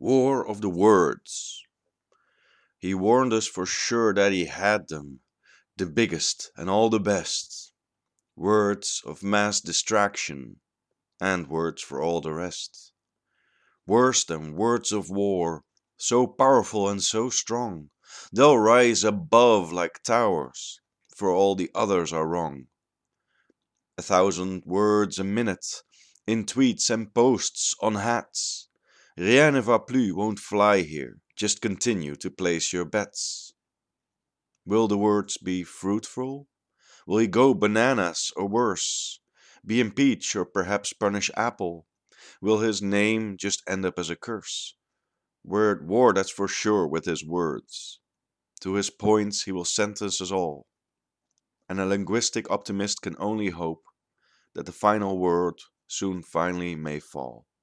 War of the words. He warned us for sure that he had them, the biggest and all the best. Words of mass distraction, and words for all the rest. Worse than words of war, so powerful and so strong. They'll rise above like towers, for all the others are wrong. 1,000 words a minute, in tweets and posts on hats. Rien ne va plus won't fly here, just continue to place your bets. Will the words be fruitful? Will he go bananas or worse? Be impeach or perhaps punish Apple? Will his name just end up as a curse? We're at war, that's for sure, with his words. To his points he will sentence us all. And a linguistic optimist can only hope that the final word soon finally may fall.